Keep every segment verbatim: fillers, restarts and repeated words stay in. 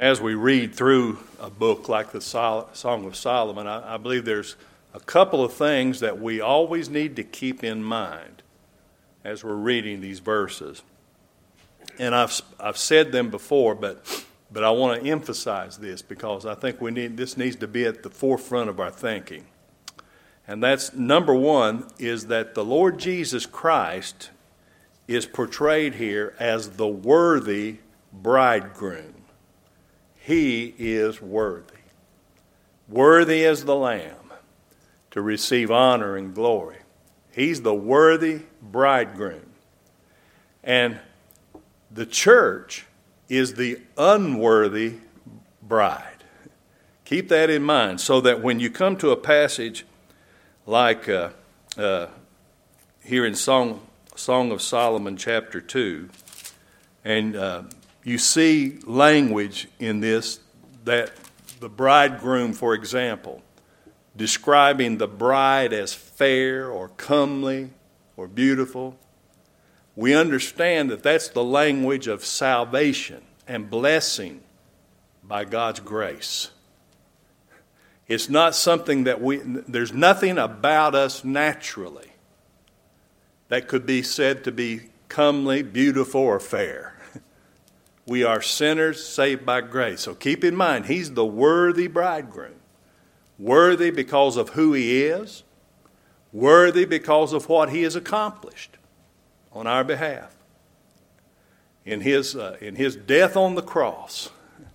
as we read through a book like the Sol- Song of Solomon, I, I believe there's a couple of things that we always need to keep in mind as we're reading these verses. And I've I've said them before, but but I want to emphasize this because I think we need this needs to be at the forefront of our thinking. And that's number one is that the Lord Jesus Christ is portrayed here as the worthy bridegroom. He is worthy. Worthy as the Lamb to receive honor and glory. He's the worthy bridegroom. And the church is the unworthy bride. Keep that in mind so that when you come to a passage like uh, uh, here in Song, Song of Solomon chapter two, and uh, you see language in this that the bridegroom, for example, describing the bride as fair or comely or beautiful, we understand that that's the language of salvation and blessing by God's grace. It's not something that we, there's nothing about us naturally that could be said to be comely, beautiful, or fair. We are sinners saved by grace. So keep in mind, he's the worthy bridegroom. Worthy because of who he is. Worthy because of what he has accomplished on our behalf. In his, uh, in his death on the cross,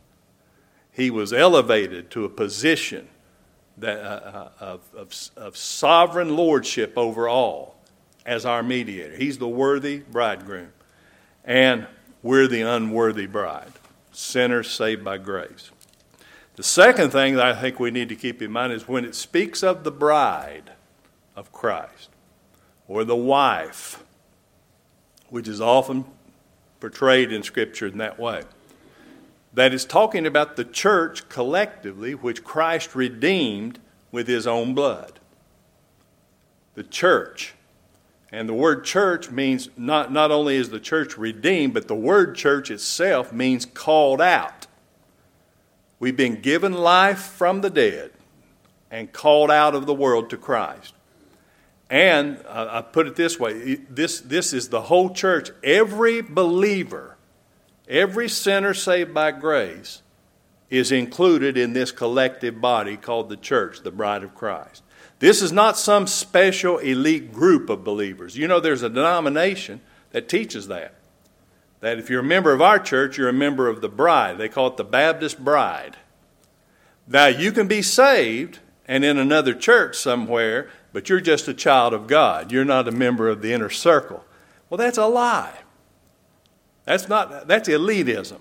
he was elevated to a position that, uh, of, of, of sovereign lordship over all as our mediator. He's the worthy bridegroom. And we're the unworthy bride, sinners saved by grace. The second thing that I think we need to keep in mind is when it speaks of the bride of Christ, or the wife, which is often portrayed in Scripture in that way, that is talking about the church collectively, which Christ redeemed with his own blood. The church. And the word church means not, not only is the church redeemed, but the word church itself means called out. We've been given life from the dead and called out of the world to Christ. And uh, I put it this way, this, this is the whole church. Every believer, every sinner saved by grace is included in this collective body called the church, the bride of Christ. This is not some special elite group of believers. You know, there's a denomination that teaches that. That if you're a member of our church, you're a member of the bride. They call it the Baptist bride. Now, you can be saved and in another church somewhere, but you're just a child of God. You're not a member of the inner circle. Well, that's a lie. That's not, that's elitism.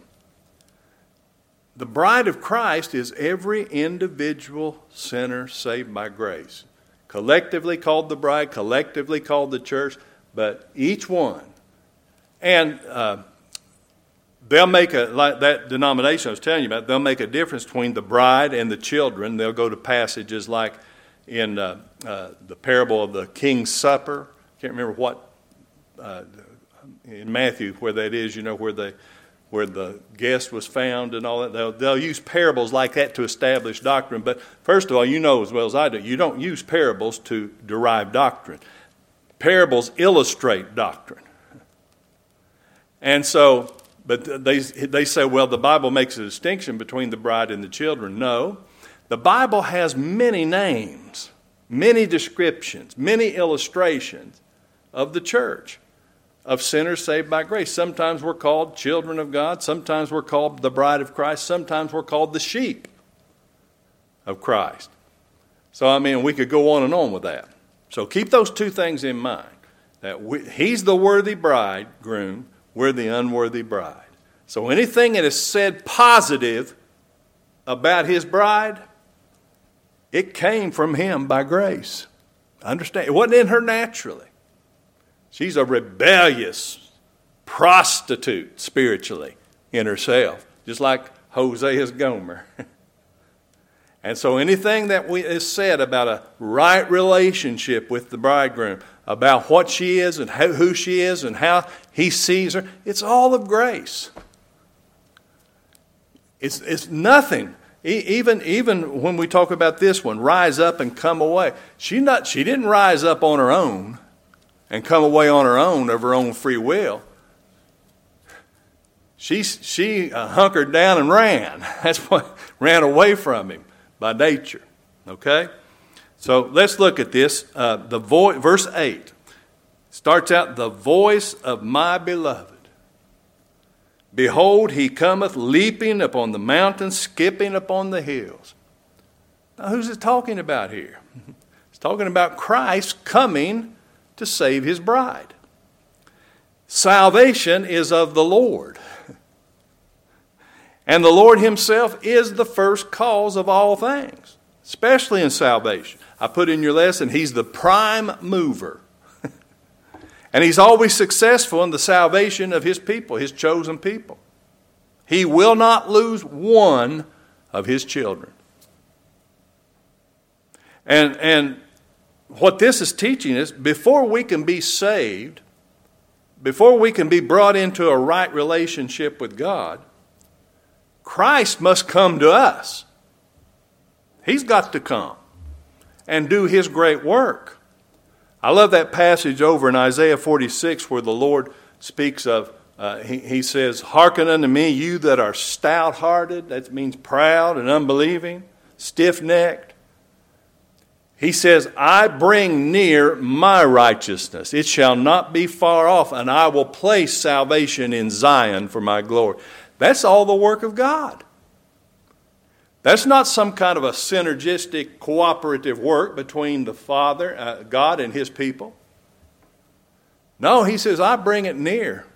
The bride of Christ is every individual sinner saved by grace. Collectively called the bride, collectively called the church, but each one. And uh, they'll make a, like that denomination I was telling you about, they'll make a difference between the bride and the children. They'll go to passages like in uh, uh, the parable of the King's Supper. I can't remember what, uh, in Matthew, where that is, you know, where they... where the guest was found and all that. They'll, they'll use parables like that to establish doctrine. But first of all, you know as well as I do, you don't use parables to derive doctrine. Parables illustrate doctrine. And so, but they, they say, well, the Bible makes a distinction between the bride and the children. No, the Bible has many names, many descriptions, many illustrations of the church, of sinners saved by grace. Sometimes we're called children of God. Sometimes we're called the bride of Christ. Sometimes we're called the sheep of Christ. So, I mean, we could go on and on with that. So keep those two things in mind. That we, he's the worthy bridegroom. We're the unworthy bride. So anything that is said positive about his bride, it came from him by grace. Understand? It wasn't in her naturally. She's a rebellious prostitute spiritually in herself, just like Hosea's Gomer. And so anything that we, is said about a right relationship with the bridegroom, about what she is and how, who she is and how he sees her, it's all of grace. It's, it's nothing. E- even, even when we talk about this one, rise up and come away. She, not, she didn't rise up on her own and come away on her own of her own free will. She, she uh, hunkered down and ran. That's what ran away from him by nature. Okay? So let's look at this. Uh, the vo- verse eight starts out, the voice of my beloved. Behold, he cometh leaping upon the mountains, skipping upon the hills. Now, who's it talking about here? It's talking about Christ coming to save his bride. Salvation is of the Lord. And the Lord himself is the first cause of all things, especially in salvation. I put in your lesson, he's the prime mover. And he's always successful in the salvation of his people, his chosen people. He will not lose one of his children. And, and what this is teaching us, before we can be saved, before we can be brought into a right relationship with God, Christ must come to us. He's got to come and do his great work. I love that passage over in Isaiah forty-six where the Lord speaks of, uh, he, he says, hearken unto me, you that are stout-hearted. That means proud and unbelieving, stiff-necked. He says, I bring near my righteousness. It shall not be far off, and I will place salvation in Zion for my glory. That's all the work of God. That's not some kind of a synergistic, cooperative work between the Father, uh, God, and his people. No, he says, I bring it near.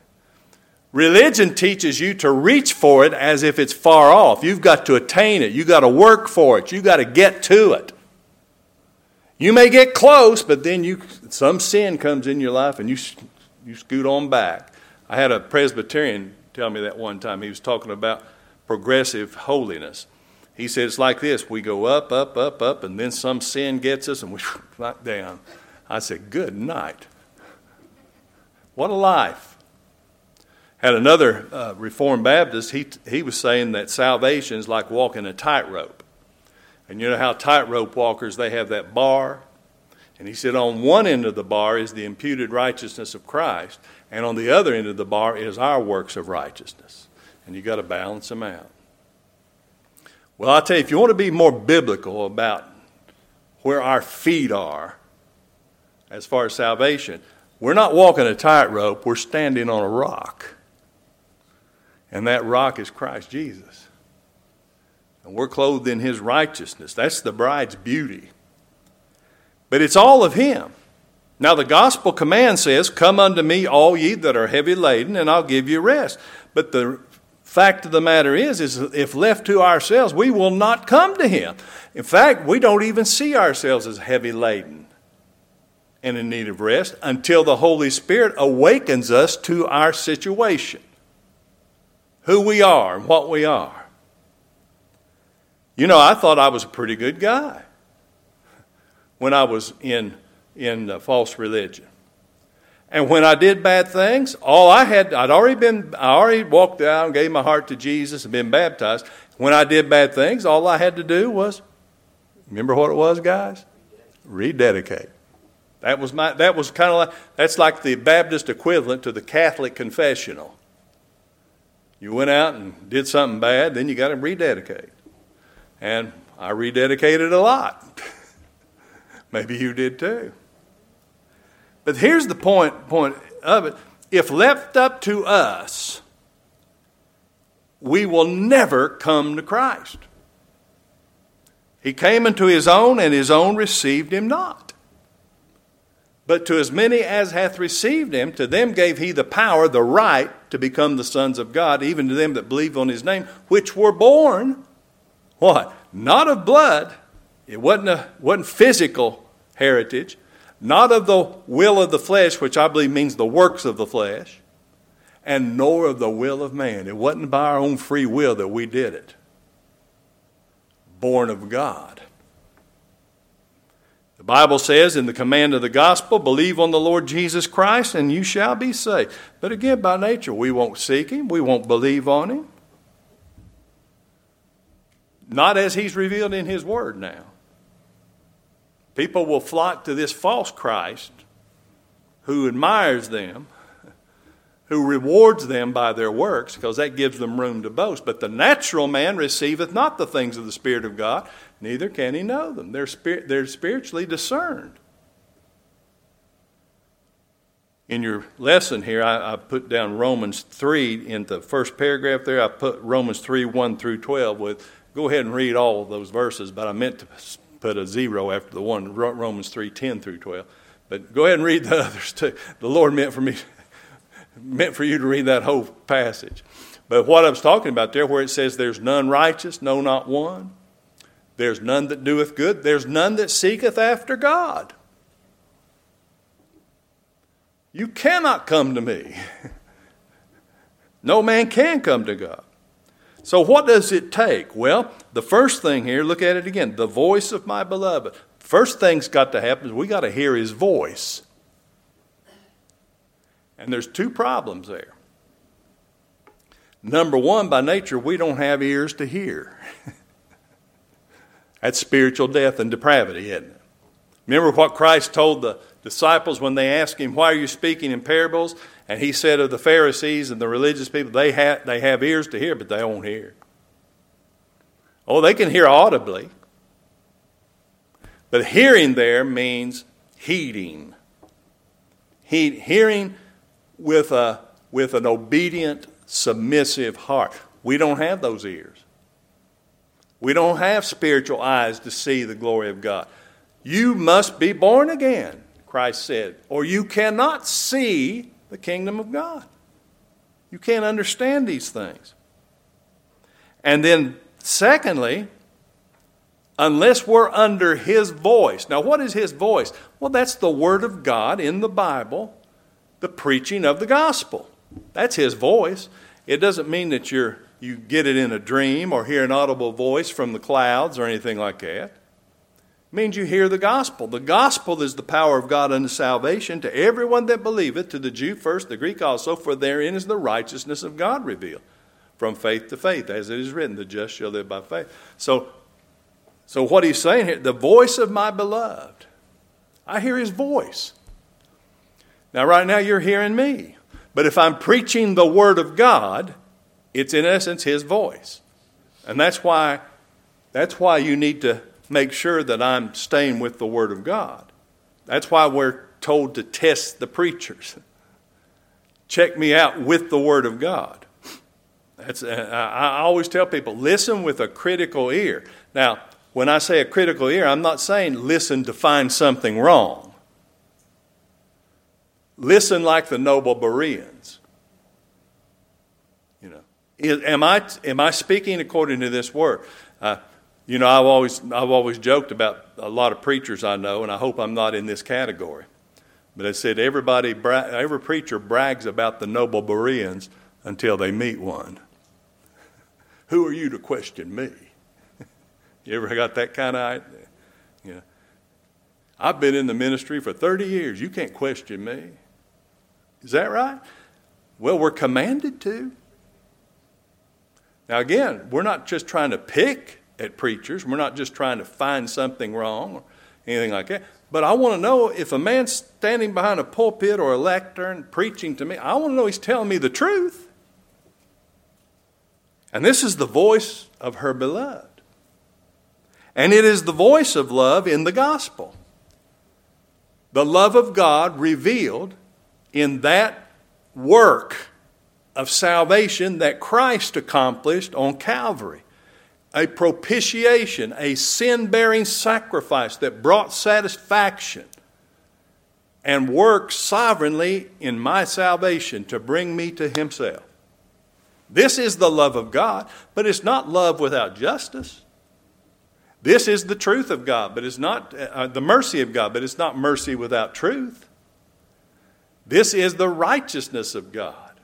Religion teaches you to reach for it as if it's far off. You've got to attain it. You've got to work for it. You've got to get to it. You may get close, but then you some sin comes in your life and you, you scoot on back. I had a Presbyterian tell me that one time. He was talking about progressive holiness. He said it's like this. We go up, up, up, up, and then some sin gets us and we knock down. I said, good night. What a life. Had another uh, Reformed Baptist, he, he was saying that salvation is like walking a tightrope. And you know how tightrope walkers, they have that bar. And he said on one end of the bar is the imputed righteousness of Christ. And on the other end of the bar is our works of righteousness. And you've got to balance them out. Well, I'll tell you, if you want to be more biblical about where our feet are as far as salvation, we're not walking a tightrope, we're standing on a rock. And that rock is Christ Jesus. And we're clothed in his righteousness. That's the bride's beauty. But it's all of him. Now the gospel command says, come unto me all ye that are heavy laden, and I'll give you rest. But the fact of the matter is, is if left to ourselves, we will not come to him. In fact, we don't even see ourselves as heavy laden and in need of rest until the Holy Spirit awakens us to our situation, who we are and what we are. You know, I thought I was a pretty good guy when I was in, in uh, false religion. And when I did bad things, all I had, I'd already been, I already walked out and gave my heart to Jesus and been baptized. When I did bad things, all I had to do was, remember what it was, guys? Rededicate. That was my, that was kind of like, that's like the Baptist equivalent to the Catholic confessional. You went out and did something bad, then you got to rededicate. And I rededicated a lot. Maybe you did too. But here's the point, point of it. If left up to us, we will never come to Christ. He came into his own, and his own received him not. But to as many as hath received him, to them gave he the power, the right, to become the sons of God, even to them that believe on his name, which were born, what? Not of blood. It wasn't a wasn't physical heritage. Not of the will of the flesh, which I believe means the works of the flesh, and nor of the will of man. It wasn't by our own free will that we did it. Born of God. The Bible says in the command of the gospel, believe on the Lord Jesus Christ and you shall be saved. But again, by nature, we won't seek him. We won't believe on him. Not as he's revealed in his word now. People will flock to this false Christ who admires them, who rewards them by their works, because that gives them room to boast. But the natural man receiveth not the things of the Spirit of God, neither can he know them. They're, spirit, they're spiritually discerned. In your lesson here, I, I put down Romans three in the first paragraph there. I put Romans three, one through twelve. With, go ahead and read all of those verses, but I meant to put a zero after the one, Romans three, ten through twelve. But go ahead and read the others too. The Lord meant for me, meant for you to read that whole passage. But what I was talking about there, where it says there's none righteous, no, not one. There's none that doeth good. There's none that seeketh after God. You cannot come to me. No man can come to God. So what does it take? Well, the first thing here, look at it again. The voice of my beloved. First thing's got to happen is we got to hear his voice. And there's two problems there. Number one, by nature, we don't have ears to hear. That's spiritual death and depravity, isn't it? Remember what Christ told the disciples when they asked him, why are you speaking in parables? And he said of the Pharisees and the religious people, they have, they have ears to hear, but they won't hear. Oh, they can hear audibly. But hearing there means heeding. He, hearing with, a, with an obedient, submissive heart. We don't have those ears. We don't have spiritual eyes to see the glory of God. You must be born again, Christ said, or you cannot see the kingdom of God. You can't understand these things. And then, secondly, unless we're under his voice. Now, what is his voice? Well, that's the word of God in the Bible, the preaching of the gospel. That's his voice. It doesn't mean that you're, you get it in a dream or hear an audible voice from the clouds or anything like that. Means you hear the gospel. The gospel is the power of God unto salvation to everyone that believeth, to the Jew first, the Greek also, for therein is the righteousness of God revealed, from faith to faith, as it is written, the just shall live by faith. So, so what he's saying here, the voice of my beloved, I hear his voice. Now right now you're hearing me, but if I'm preaching the word of God, it's in essence his voice. And that's why, that's why you need to make sure that I'm staying with the Word of God. That's why we're told to test the preachers. Check me out with the Word of God. That's, uh, I always tell people, listen with a critical ear. Now, when I say a critical ear, I'm not saying listen to find something wrong. Listen like the noble Bereans. You know, am I am I speaking according to this Word? Uh, You know, I've always I've always joked about a lot of preachers I know, and I hope I'm not in this category. But I said everybody, bra- every preacher brags about the noble Bereans until they meet one. Who are you to question me? You ever got that kind of idea? You know, I've been in the ministry for thirty years. You can't question me. Is that right? Well, we're commanded to. Now, again, we're not just trying to pick at preachers. We're not just trying to find something wrong or anything like that. But I want to know if a man's standing behind a pulpit or a lectern preaching to me, I want to know he's telling me the truth. And this is the voice of her beloved. And it is the voice of love in the gospel. The love of God revealed in that work of salvation that Christ accomplished on Calvary. A propitiation, a sin-bearing sacrifice that brought satisfaction and worked sovereignly in my salvation to bring me to himself. This is the love of God, but it's not love without justice. This is the truth of God, but it's not uh, the mercy of God, but it's not mercy without truth. This is the righteousness of God.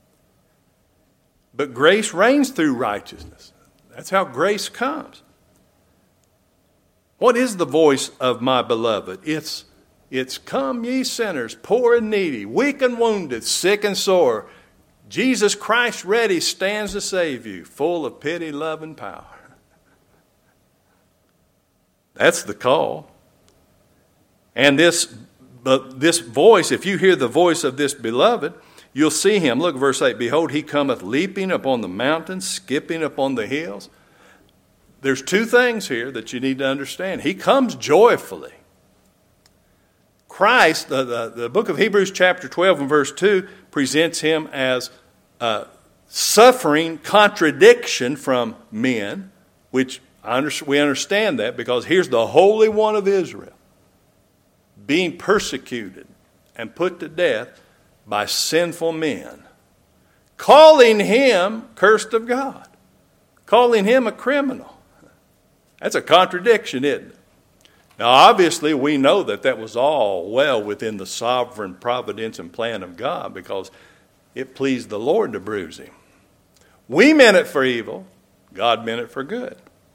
But grace reigns through righteousness. That's how grace comes. What is the voice of my beloved? It's, it's come ye sinners, poor and needy, weak and wounded, sick and sore. Jesus Christ ready stands to save you, full of pity, love, and power. That's the call. And this, but this voice, if you hear the voice of this beloved, you'll see him. Look, verse eight, behold, he cometh leaping upon the mountains, skipping upon the hills. There's two things here that you need to understand. He comes joyfully. Christ, the, the, the book of Hebrews chapter twelve and verse two presents him as uh, suffering contradiction from men, which I under, we understand that because here's the Holy One of Israel being persecuted and put to death by sinful men, calling him cursed of God, calling him a criminal. That's a contradiction, isn't it? Now, obviously, we know that that was all well within the sovereign providence and plan of God because it pleased the Lord to bruise him. We meant it for evil. God meant it for good.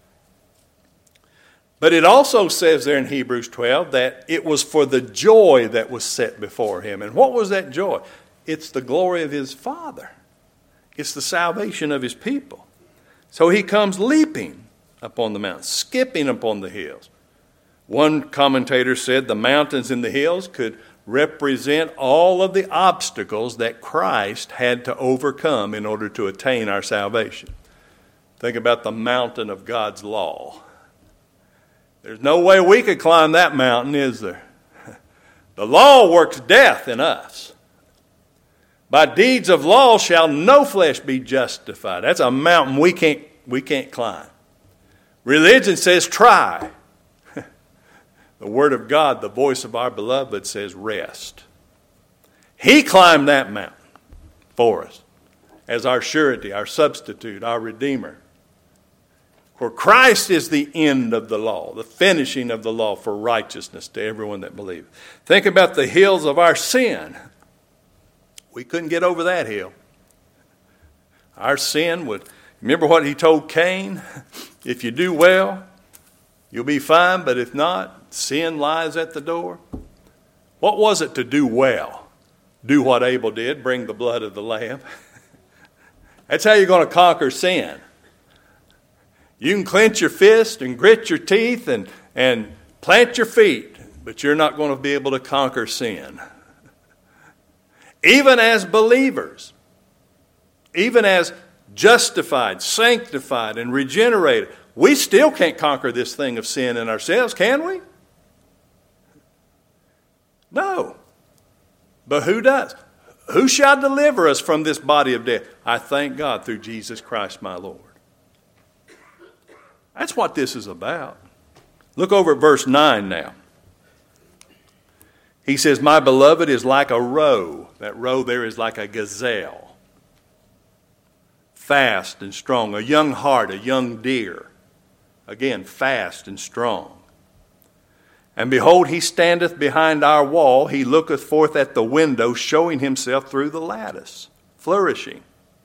But it also says there in Hebrews twelve that it was for the joy that was set before him. And what was that joy? It's the glory of his Father. It's the salvation of his people. So he comes leaping upon the mountains, skipping upon the hills. One commentator said the mountains and the hills could represent all of the obstacles that Christ had to overcome in order to attain our salvation. Think about the mountain of God's law. There's no way we could climb that mountain, is there? The law works death in us. By deeds of law shall no flesh be justified. That's a mountain we can't, we can't climb. Religion says try. The Word of God, the voice of our beloved, says rest. He climbed that mountain for us as our surety, our substitute, our Redeemer. For Christ is the end of the law, the finishing of the law for righteousness to everyone that believes. Think about the hills of our sin. We couldn't get over that hill. Our sin would, remember what he told Cain? If you do well, you'll be fine, but if not, sin lies at the door. What was it to do well? Do what Abel did, bring the blood of the lamb. That's how you're going to conquer sin. You can clench your fist and grit your teeth and, and plant your feet, but you're not going to be able to conquer sin. Even as believers, even as justified, sanctified, and regenerated, we still can't conquer this thing of sin in ourselves, can we? No. But who does? Who shall deliver us from this body of death? I thank God through Jesus Christ my Lord. That's what this is about. Look over at verse nine now. He says, my beloved is like a roe. That roe there is like a gazelle. Fast and strong. A young hart, a young deer. Again, fast and strong. And behold, he standeth behind our wall. He looketh forth at the window, showing himself through the lattice, flourishing.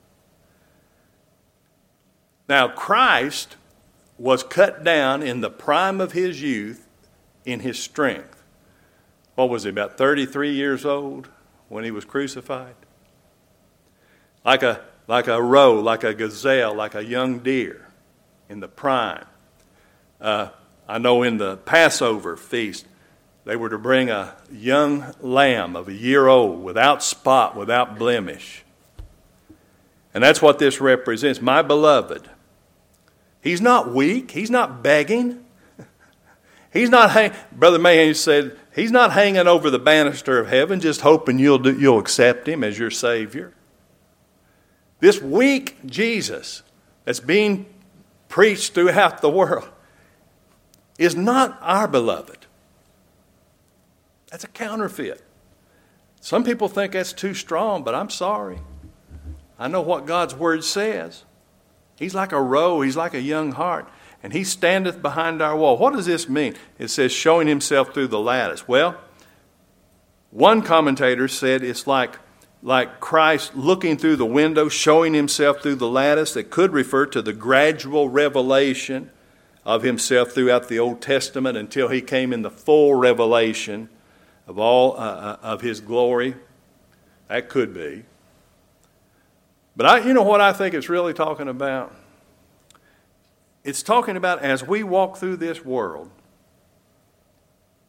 Now, Christ was cut down in the prime of his youth in his strength. What was he, about thirty-three years old when he was crucified? Like a, like a roe, like a gazelle, like a young deer in the prime. Uh, I know in the Passover feast, they were to bring a young lamb of a year old, without spot, without blemish. And that's what this represents. My beloved, he's not weak. He's not begging. He's not hang- Brother Mahan said, he's not hanging over the banister of heaven just hoping you'll, do, you'll accept him as your Savior. This weak Jesus that's being preached throughout the world is not our beloved. That's a counterfeit. Some people think that's too strong, but I'm sorry. I know what God's word says. He's like a roe, he's like a young hart, and he standeth behind our wall. What does this mean? It says showing himself through the lattice. Well, one commentator said it's like, like Christ looking through the window, showing himself through the lattice. That could refer to the gradual revelation of himself throughout the Old Testament until he came in the full revelation of all uh, of his glory. That could be. But I, you know what I think it's really talking about? It's talking about as we walk through this world,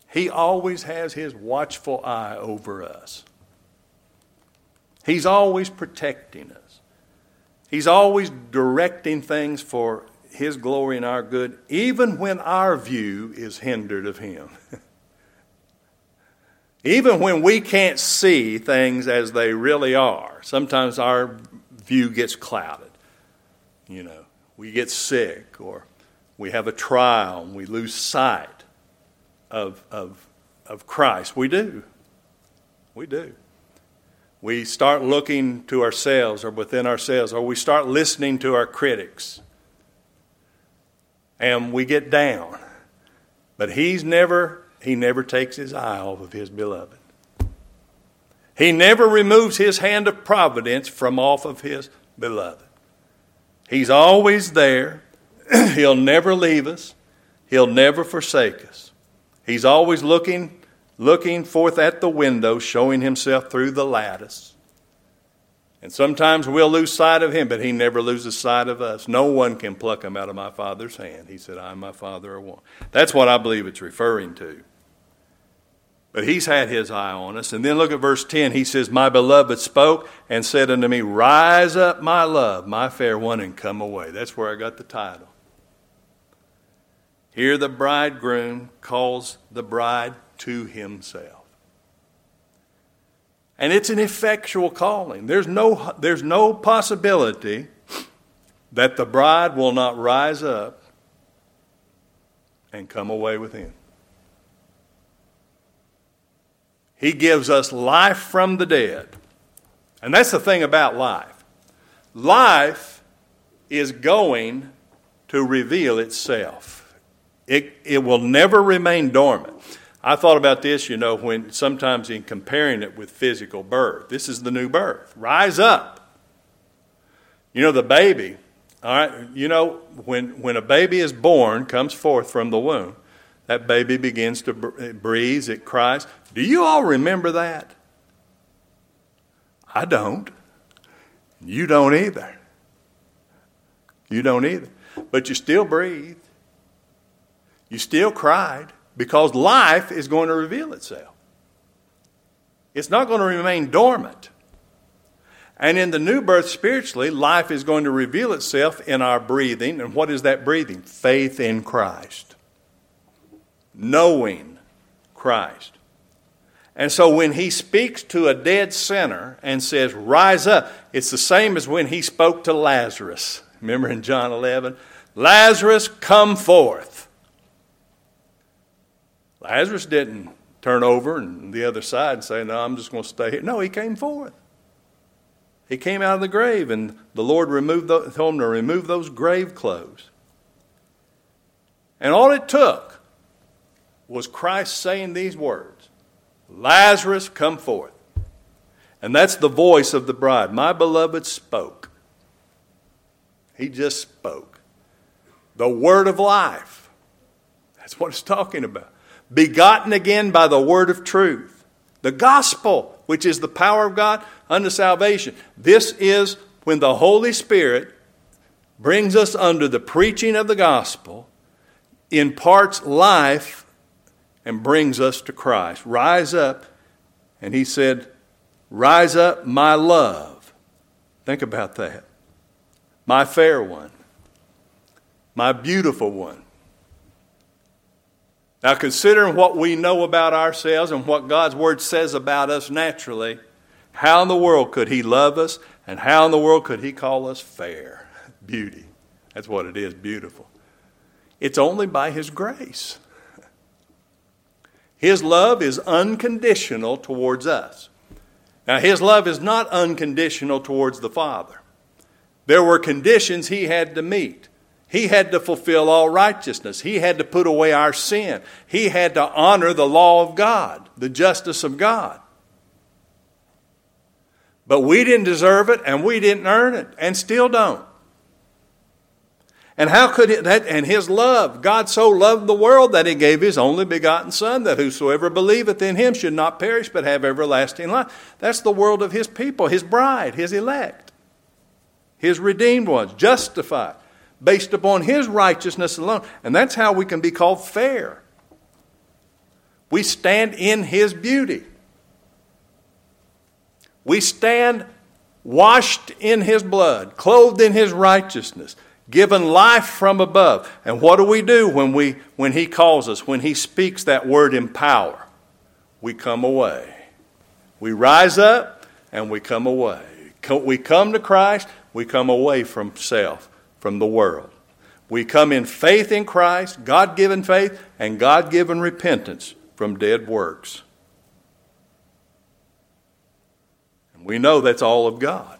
He always has his watchful eye over us. He's always protecting us. He's always directing things for his glory and our good, even when our view is hindered of him. Even when we can't see things as they really are. Sometimes our view gets clouded. You know, we get sick, or we have a trial and we lose sight of, of, of Christ. We do. We do. We start looking to ourselves or within ourselves, or we start listening to our critics. And we get down. But he's never, he never takes his eye off of his beloved. He never removes his hand of providence from off of his beloved. He's always there. He'll never leave us. He'll never forsake us. He's always looking looking forth at the window, showing himself through the lattice. And sometimes we'll lose sight of him, but he never loses sight of us. No one can pluck him out of my Father's hand. He said, I and my Father are one. That's what I believe it's referring to. But he's had his eye on us. And then look at verse ten. He says, my beloved spoke and said unto me, rise up, my love, my fair one, and come away. That's where I got the title. Here the bridegroom calls the bride to himself. And it's an effectual calling. There's no, there's no possibility that the bride will not rise up and come away with him. He gives us life from the dead. And that's the thing about life. Life is going to reveal itself. It, it will never remain dormant. I thought about this, you know, when sometimes in comparing it with physical birth. This is the new birth. Rise up. You know, the baby, all right, you know, when, when a baby is born, comes forth from the womb, that baby begins to breathe, it cries. Do you all remember that? I don't. You don't either. You don't either. But you still breathe. You still cried. Because life is going to reveal itself. It's not going to remain dormant. And in the new birth spiritually, life is going to reveal itself in our breathing. And what is that breathing? Faith in Christ. Knowing Christ. And so when he speaks to a dead sinner and says, rise up, it's the same as when he spoke to Lazarus. Remember in John eleven? Lazarus, come forth. Lazarus didn't turn over and the other side and say, no, I'm just going to stay here. No, he came forth. He came out of the grave, and the Lord removed the, told him to remove those grave clothes. And all it took was Christ saying these words, Lazarus, come forth. And that's the voice of the bride. My beloved spoke. He just spoke. The word of life. That's what it's talking about. Begotten again by the word of truth. The gospel, which is the power of God unto salvation. This is when the Holy Spirit brings us under the preaching of the gospel, imparts life, and brings us to Christ. Rise up. And he said, rise up, my love. Think about that. My fair one. My beautiful one. Now, considering what we know about ourselves and what God's Word says about us naturally, how in the world could he love us, and how in the world could he call us fair? Beauty. That's what it is, beautiful. It's only by his grace. His love is unconditional towards us. Now, his love is not unconditional towards the Father. There were conditions he had to meet. He had to fulfill all righteousness. He had to put away our sin. He had to honor the law of God, the justice of God. But we didn't deserve it, and we didn't earn it, and still don't. And how could it, that, and his love, God so loved the world that he gave his only begotten Son, that whosoever believeth in him should not perish, but have everlasting life. That's the world of his people, his bride, his elect, his redeemed ones, justified, based upon his righteousness alone. And that's how we can be called fair. We stand in His beauty. We stand washed in His blood, clothed in His righteousness, given life from above. And what do we do when we when He calls us, when He speaks that word in power? We come away. We rise up and we come away. We come to Christ, we come away from self, from the world. We come in faith in Christ, God-given faith, and God-given repentance from dead works. And we know that's all of God.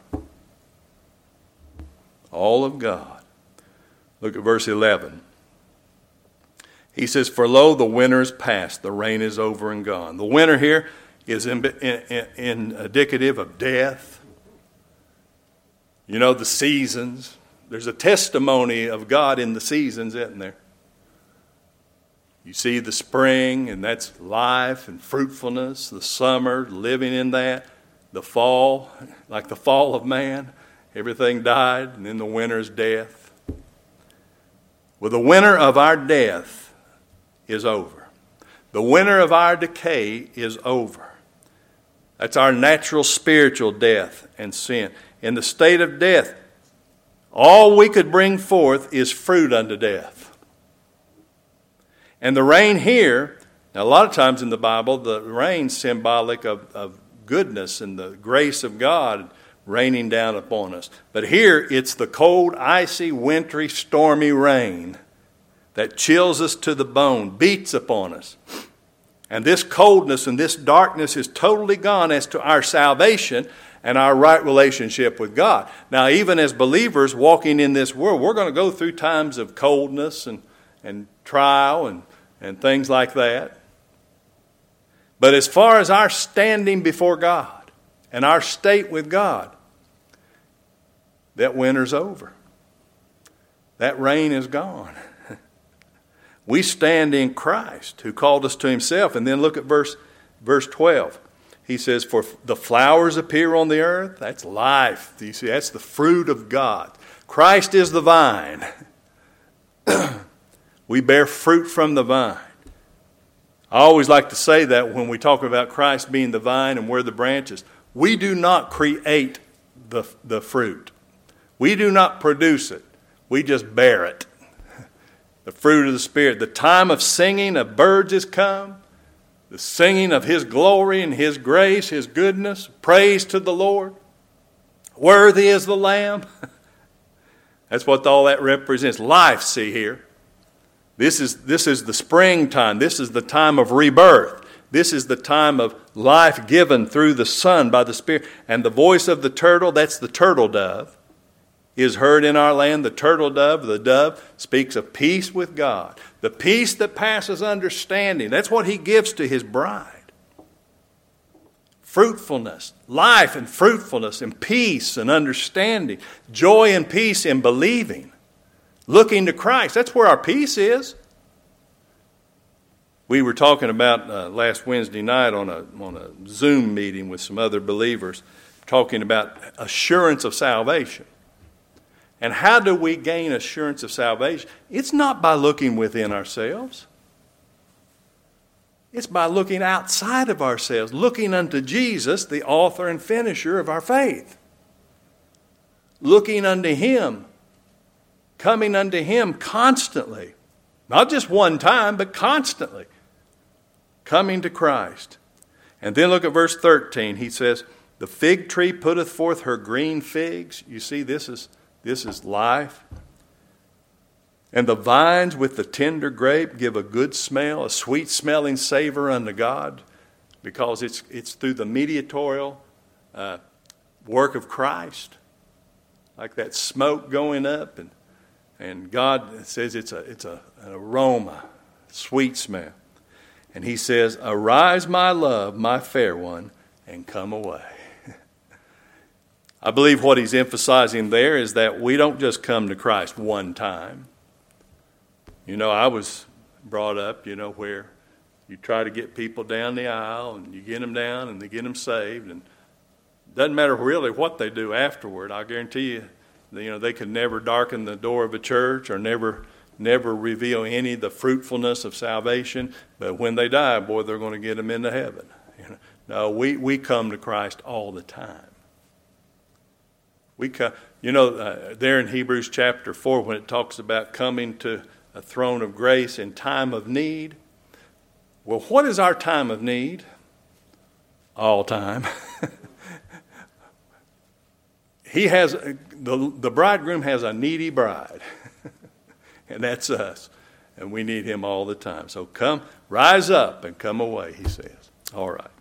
All of God. Look at verse eleven. He says, "For lo, the winter is past, the rain is over and gone." The winter here is in, in, in indicative of death. You know, the seasons. There's a testimony of God in the seasons, isn't there? You see the spring, and that's life and fruitfulness. The summer, living in that. The fall, like the fall of man, everything died, and then the winter's death. Well, the winter of our death is over. The winter of our decay is over. That's our natural spiritual death and sin. In the state of death, all we could bring forth is fruit unto death. And the rain here, now a lot of times in the Bible, the rain's symbolic of, of goodness and the grace of God raining down upon us. But here it's the cold, icy, wintry, stormy rain that chills us to the bone, beats upon us. And this coldness and this darkness is totally gone as to our salvation and our right relationship with God. Now, even as believers walking in this world, we're going to go through times of coldness and, and trial and, and things like that. But as far as our standing before God and our state with God, that winter's over. That rain is gone. We stand in Christ, who called us to Himself. And then look at verse, verse twelve. He says, "For the flowers appear on the earth." That's life. You see, that's the fruit of God. Christ is the vine. We bear fruit from the vine. I always like to say that when we talk about Christ being the vine and we're the branches. We do not create the, the fruit. We do not produce it. We just bear it. The fruit of the Spirit. The time of singing of birds is come. The singing of His glory and His grace, His goodness. Praise to the Lord. Worthy is the Lamb. That's what all that represents. Life, see here. This is, this is the springtime. This is the time of rebirth. This is the time of life given through the Son by the Spirit. And the voice of the turtle, that's the turtle dove, is heard in our land. The turtle dove, the dove, speaks of peace with God. The peace that passes understanding. That's what He gives to His bride. Fruitfulness, life and fruitfulness and peace and understanding. Joy and peace in believing. Looking to Christ. That's where our peace is. We were talking about uh, last Wednesday night on a, on a Zoom meeting with some other believers, talking about assurance of salvation. And how do we gain assurance of salvation? It's not by looking within ourselves. It's by looking outside of ourselves, looking unto Jesus, the author and finisher of our faith. Looking unto Him, coming unto Him constantly. Not just one time, but constantly. Coming to Christ. And then look at verse thirteen. He says, "The fig tree putteth forth her green figs." You see, this is... This is life. "And the vines with the tender grape give a good smell, a sweet smelling savor unto God," because it's it's through the mediatorial uh, work of Christ, like that smoke going up, and and God says it's a it's a, an aroma, sweet smell, and He says, "Arise, my love, my fair one, and come away." I believe what He's emphasizing there is that we don't just come to Christ one time. You know, I was brought up, you know, where you try to get people down the aisle and you get them down and they get them saved. And it doesn't matter really what they do afterward. I guarantee you, you know, they could never darken the door of a church or never never reveal any of the fruitfulness of salvation. But when they die, boy, they're going to get them into heaven. You know? No, we, we come to Christ all the time. We come, you know, uh, there in Hebrews chapter four, when it talks about coming to a throne of grace in time of need. Well, what is our time of need? All time. He has, the, the bridegroom has a needy bride, and that's us, and we need him all the time. So come, rise up and come away, he says. All right.